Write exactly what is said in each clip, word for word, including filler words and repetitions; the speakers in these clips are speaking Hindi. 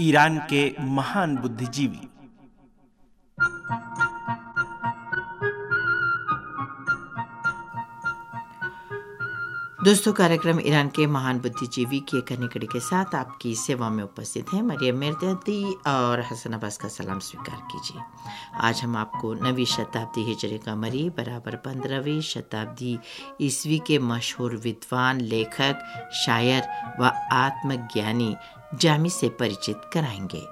ईरान के महान बुद्धिजीवी। दोस्तों, कार्यक्रम ईरान के महान बुद्धिजीवी की एक अन्य कड़ी के साथ आपकी सेवा में उपस्थित हैं मरियम मिर्दती और हसन अब्बास का सलाम स्वीकार कीजिए। आज हम आपको नवीं शताब्दी हिजरी कमरी बराबर पंद्रहवीं शताब्दी ईस्वी के मशहूर विद्वान, लेखक, शायर व आत्मज्ञानी जामी से परिचित कराएंगे।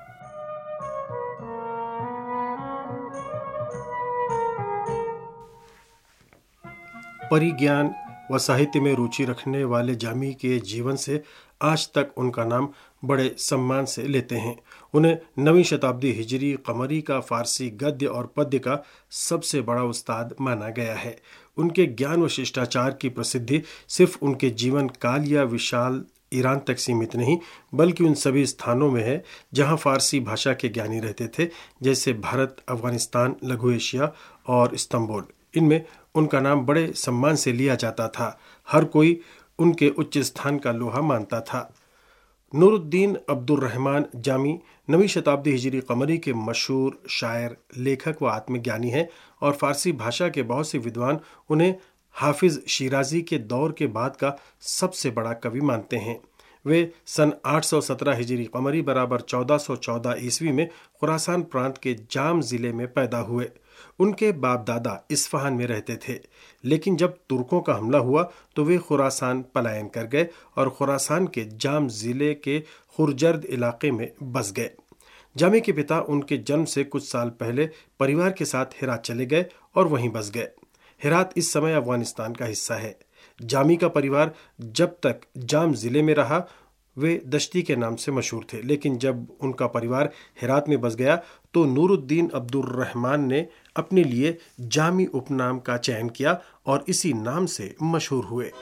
परिज्ञान व साहित्य में रुचि रखने वाले जामी के जीवन से आज तक उनका नाम बड़े सम्मान से लेते हैं। उन्हें नवीं शताब्दी हिजरी कमरी का फारसी गद्य और पद्य का सबसे बड़ा उस्ताद माना गया है। उनके ज्ञान व शिष्टाचार की प्रसिद्धि सिर्फ उनके जीवन काल या विशाल ईरान तक सीमित नहीं, बल्कि उन सभी स्थानों में है जहां फारसी भाषा के ज्ञानी रहते थे, जैसे भारत, अफगानिस्तान, लघु एशिया और इस्तांबुल। इनमें उनका नाम बड़े सम्मान से लिया जाता था। हर कोई उनके उच्च स्थान का लोहा मानता था। नूरुद्दीन अब्दुर्रहमान जामी नवीं शताब्दी हिजरी कमरी के मशहूर शायर, लेखक व आत्मज्ञानी हैं और फारसी भाषा के बहुत से विद्वान उन्हें हाफिज शिराजी के दौर के बाद का सबसे बड़ा कवि मानते हैं। वे सन आठ सौ सत्रह हिजरी कमरी बराबर चौदह सौ चौदह ईस्वी में खुरासान प्रांत के जाम जिले में पैदा हुए। उनके बाप दादा इस्फहान में रहते थे, लेकिन जब तुर्कों का हमला हुआ तो वे खुरासान पलायन कर गए और खुरासान के जाम जिले के खुरजर्द इलाके में बस गए। जामी के पिता उनके जन्म से कुछ साल पहले परिवार के साथ हेरात चले गए और वहीं बस गए। हेरात इस समय अफगानिस्तान का हिस्सा है। जामी का परिवार जब तक जाम जिले में रहा वे दश्ती के नाम से मशहूर थे, लेकिन जब उनका परिवार हेरात में बस गया तो नूरुद्दीन अब्दुर्रहमान ने अपने लिए जामी उपनाम का चयन किया और इसी नाम से मशहूर हुए।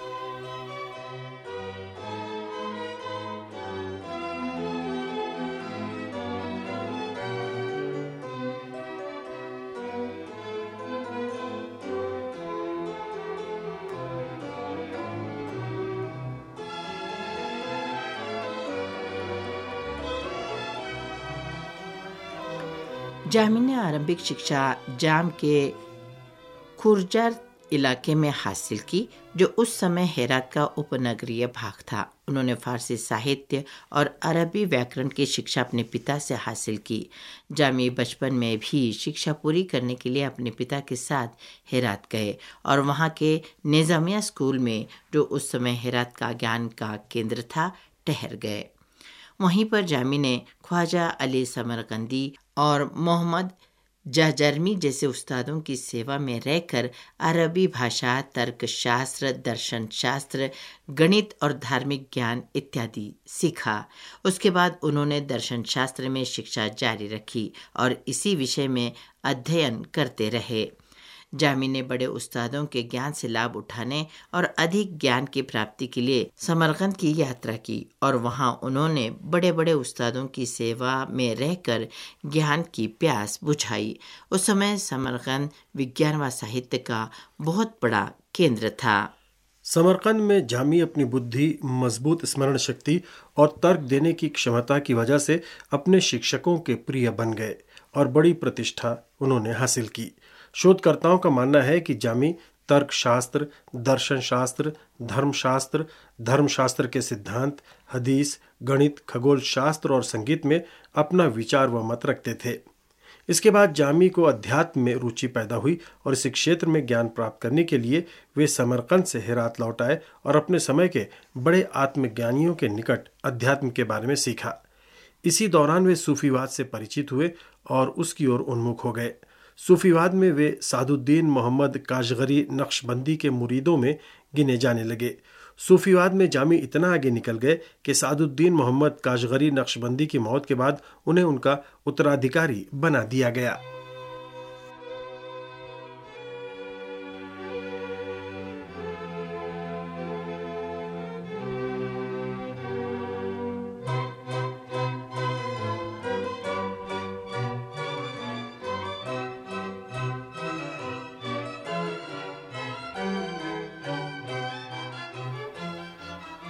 जामी ने आरंभिक शिक्षा जाम के खुरजर इलाके में हासिल की, जो उस समय हेरात का उपनगरीय भाग था। उन्होंने फारसी साहित्य और अरबी व्याकरण की शिक्षा अपने पिता से हासिल की। जामी बचपन में भी शिक्षा पूरी करने के लिए अपने पिता के साथ हेरात गए और वहाँ के निज़ामिया स्कूल में, जो उस समय हेरात का ज्ञान का केंद्र था, ठहर गए। वहीं पर जामी ने ख्वाजा अली समरकंदी और मोहम्मद जाजरमी जैसे उस्तादों की सेवा में रहकर अरबी भाषा, तर्कशास्त्र, दर्शन शास्त्र, गणित और धार्मिक ज्ञान इत्यादि सीखा। उसके बाद उन्होंने दर्शन शास्त्र में शिक्षा जारी रखी और इसी विषय में अध्ययन करते रहे। जामी ने बड़े उस्तादों के ज्ञान से लाभ उठाने और अधिक ज्ञान की प्राप्ति के लिए समरकंद की यात्रा की और वहां उन्होंने बड़े बड़े उस्तादों की सेवा में रहकर ज्ञान की प्यास बुझाई। उस समय समरकंद विज्ञान व साहित्य का बहुत बड़ा केंद्र था। समरकंद में जामी अपनी बुद्धि, मजबूत स्मरण शक्ति और तर्क देने की क्षमता की वजह से अपने शिक्षकों के प्रिय बन गए और बड़ी प्रतिष्ठा उन्होंने हासिल की। शोधकर्ताओं का मानना है कि जामी तर्कशास्त्र, दर्शन शास्त्र, धर्मशास्त्र, धर्मशास्त्र के सिद्धांत, हदीस, गणित, खगोल शास्त्र और संगीत में अपना विचार व मत रखते थे। इसके बाद जामी को अध्यात्म में रुचि पैदा हुई और इस क्षेत्र में ज्ञान प्राप्त करने के लिए वे समरकंद से हेरात लौट आए और अपने समय के बड़े आत्मज्ञानियों के निकट अध्यात्म के बारे में सीखा। इसी दौरान वे सूफीवाद से परिचित हुए और उसकी ओर उन्मुख हो गए। सूफीवाद में वे सादुद्दीन मोहम्मद काशगरी नक्शबंदी के मुरीदों में गिने जाने लगे। सूफीवाद में जामी इतना आगे निकल गए कि सादुद्दीन मोहम्मद काशगरी नक्शबंदी की मौत के बाद उन्हें उनका उत्तराधिकारी बना दिया गया।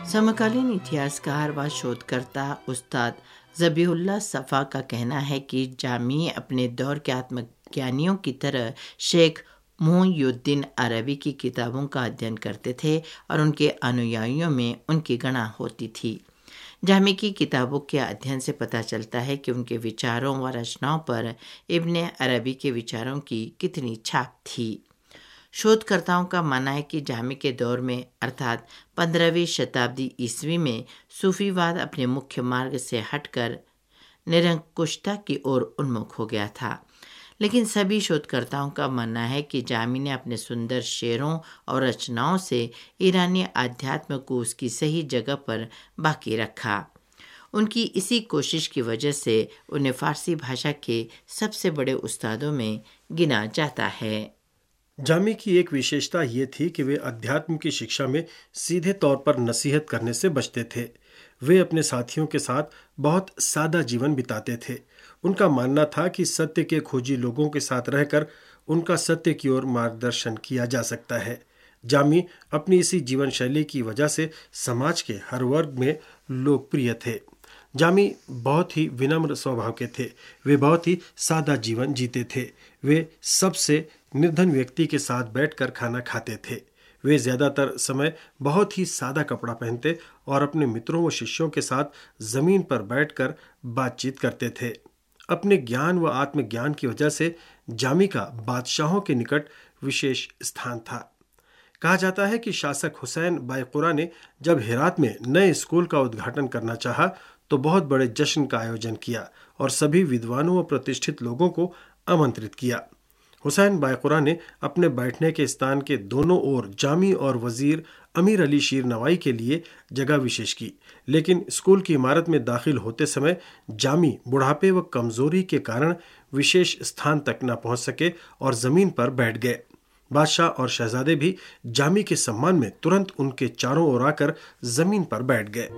समकालीन इतिहासकार व शोधकर्ता उस्ताद ज़बीहुल्लाह सफ़ा का कहना है कि जामी अपने दौर के आत्मज्ञानियों की तरह शेख मुहियुद्दीन अरबी की किताबों का अध्ययन करते थे और उनके अनुयायियों में उनकी गणना होती थी। जामी की किताबों के अध्ययन से पता चलता है कि उनके विचारों व रचनाओं पर इब्ने अरबी के विचारों की कितनी छाप थी। शोधकर्ताओं का मानना है कि जामी के दौर में अर्थात पंद्रहवीं शताब्दी ईस्वी में सूफीवाद अपने मुख्य मार्ग से हटकर निरंकुशता की ओर उन्मुख हो गया था। लेकिन सभी शोधकर्ताओं का मानना है कि जामी ने अपने सुंदर शेरों और रचनाओं से ईरानी आध्यात्म को उसकी सही जगह पर बाकी रखा। उनकी इसी कोशिश की वजह से उन्हें फारसी भाषा के सबसे बड़े उस्तादों में गिना जाता है। जामी की एक विशेषता ये थी कि वे अध्यात्म की शिक्षा में सीधे तौर पर नसीहत करने से बचते थे। वे अपने साथियों के साथ बहुत सादा जीवन बिताते थे। उनका मानना था कि सत्य के खोजी लोगों के साथ रहकर उनका सत्य की ओर मार्गदर्शन किया जा सकता है। जामी अपनी इसी जीवन शैली की वजह से समाज के हर वर्ग में लोकप्रिय थे। जामी बहुत ही विनम्र स्वभाव के थे। वे बहुत ही सादा जीवन जीते थे। वे सबसे निर्धन व्यक्ति के साथ बैठकर खाना खाते थे। वे ज्यादातर समय बहुत ही सादा कपड़ा पहनते और अपने मित्रों व शिष्यों के साथ जमीन पर बैठकर बातचीत करते थे। अपने ज्ञान व आत्मज्ञान की वजह से जामी का बादशाहों के निकट विशेष स्थान था। कहा जाता है कि शासक हुसैन बायकुरा ने जब हेरात में नए स्कूल का उद्घाटन करना चाहा तो बहुत बड़े जश्न का आयोजन किया और सभी विद्वानों व प्रतिष्ठित लोगों को आमंत्रित किया। हुसैन बायकुरा ने अपने बैठने के स्थान के दोनों ओर जामी और वजीर अमीर अली शीर नवाई के लिए जगह विशेष की, लेकिन स्कूल की इमारत में दाखिल होते समय जामी बुढ़ापे व कमजोरी के कारण विशेष स्थान तक न पहुंच सके और जमीन पर बैठ गए। बादशाह और शहजादे भी जामी के सम्मान में तुरंत उनके चारों ओर आकर जमीन पर बैठ गए।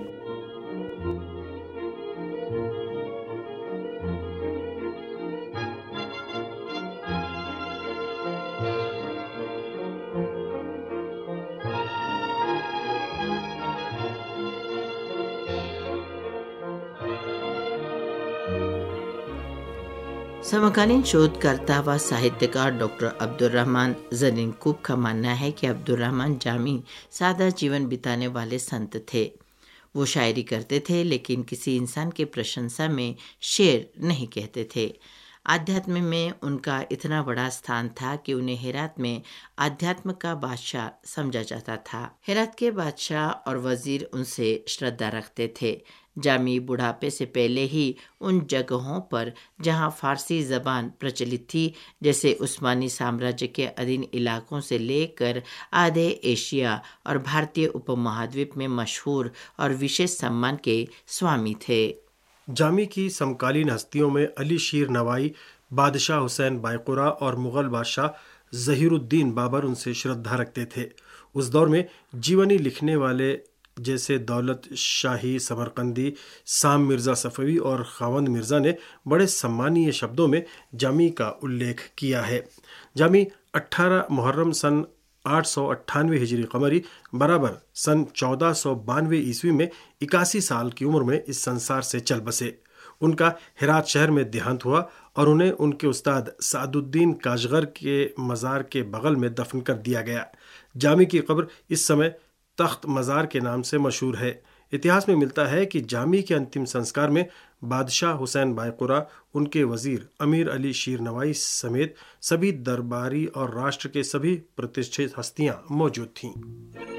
समकालीन शोधकर्ता व साहित्यकार डॉक्टर अब्दुर्रहमान ज़नीनकूब का मानना है कि अब्दुर्रहमान जामी सादा जीवन बिताने वाले संत थे। वो शायरी करते थे लेकिन किसी इंसान की प्रशंसा में शेर नहीं कहते थे। आध्यात्म में उनका इतना बड़ा स्थान था कि उन्हें हेरात में आध्यात्म का बादशाह समझा जाता था। हेरात के बादशाह और वजीर उनसे श्रद्धा रखते थे। जामी बुढ़ापे से पहले ही उन जगहों पर जहां फारसी ज़बान प्रचलित थी, जैसे उस्मानी साम्राज्य के अधीन इलाकों से लेकर आधे एशिया और भारतीय उपमहाद्वीप में मशहूर और विशेष सम्मान के स्वामी थे। जामी की समकालीन हस्तियों में अली शीर नवाई, बादशाह हुसैन बायकुरा और मुग़ल बादशाह ज़हीरुद्दीन बाबर उनसे श्रद्धा रखते थे। उस दौर में जीवनी लिखने वाले जैसे दौलत शाही समरकंदी, साम मिर्ज़ा सफ़वी और खावंद मिर्ज़ा ने बड़े सम्मानीय शब्दों में जामी का उल्लेख किया है। जामी अठारह मुहर्रम सन आठ सौ अट्ठानवे हिजरी कमरी बराबर सन चौदह सौ बानवे ईस्वी में इक्यासी साल की उम्र में इस संसार से चल बसे। उनका हेरात शहर में देहांत हुआ और उन्हें उनके उस्ताद सादुद्दीन काशगर के मज़ार के बगल में दफन कर दिया गया। जामी की कब्र इस समय तख्त मज़ार के नाम से मशहूर है। इतिहास में मिलता है कि जामी के अंतिम संस्कार में बादशाह हुसैन बायकुरा, उनके वजीर अमीर अली शीर नवाई समेत सभी दरबारी और राष्ट्र के सभी प्रतिष्ठित हस्तियां मौजूद थीं।